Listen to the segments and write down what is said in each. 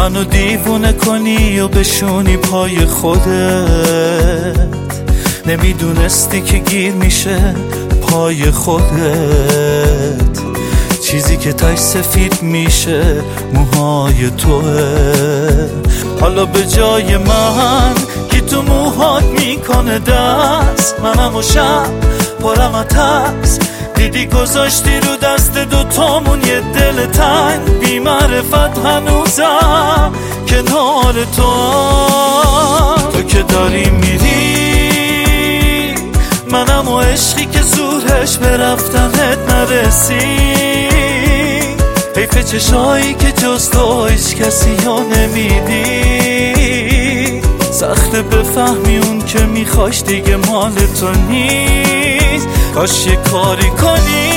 منو دیوونه کنی و بشونی پای خودت، نمیدونستی که گیر میشه پای خودت، چیزی که تاش سفید میشه موهای توه. حالا به جای من کی تو موهات میکنه دست، منم و شب پرم ترس، دیدی گذاشتی رو دست دوتامون یه دل تنگ، بی معرفت هنوزم کنار تو که داری میری، منم و عشقی که زورش به رفتنت نرسی، حیف چشایی که جز تو هیچ کسی ها نمیدی، سخته بفهمی اون که میخواش دیگه مال تو نیست. کاش یه کاری کنی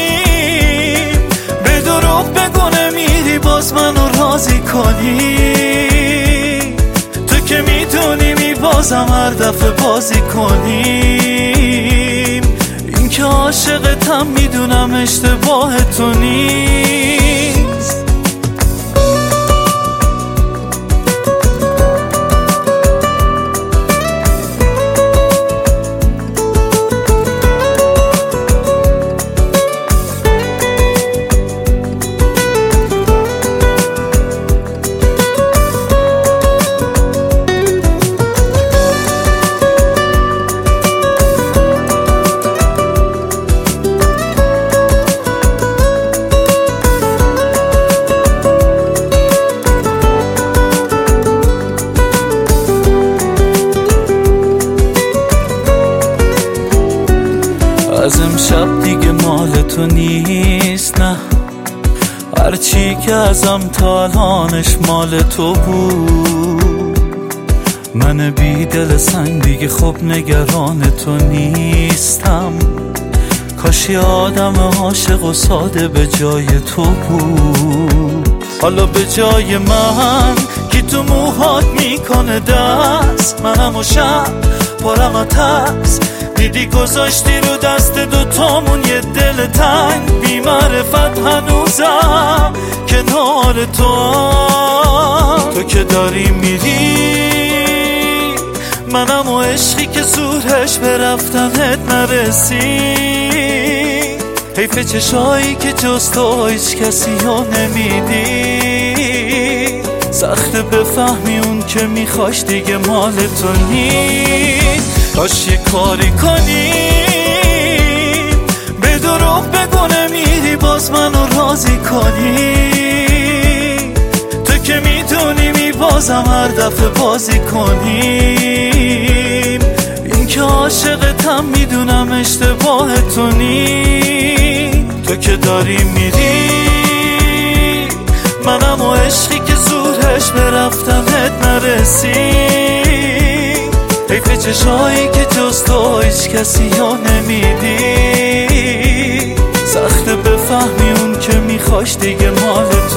به دروغ بگو نمیری باز منو راضی کنی، تو که میدونی میبازم هر دفعه بازی کنیم، این که عاشقتم میدونم اشتباه تو نیست. از امشب دیگه مال تو نیست، نه هرچی که ازم تا الانش مال تو بود، من بی دل سنگ دیگه خب نگران تو نیستم، کاش یه آدم عاشق و ساده به جای تو بود. حالا به جای من کی تو موهات میکنه دست، منم و شب پرم ترس، دیدی گذاشتی رو دست دوتامون یه دل تنگ، بی معرفت هنوزم کنار تو که داری میری، منم و عشقی که زورش به رفتنت نرسی، حیف چشایی که جز تو هیچ کسی ها نمیدی، سخته بفهمی اون که میخواش دیگه مال تو نیست. کاش یه کاری کنی به دروغ بگو نمیری باز منو راضی کنی، تو که میدونی میبازم هر دفعه بازی کنیم، این که عاشقتم میدونم اشتباه تو نیست. تو که داری میری، منم و عشقی که زورش به رفتنت نرسی، حیف چشایی که جز تو هیچ کسی ها نمیدی، سخته بفهمی اون که میخواش دیگه مال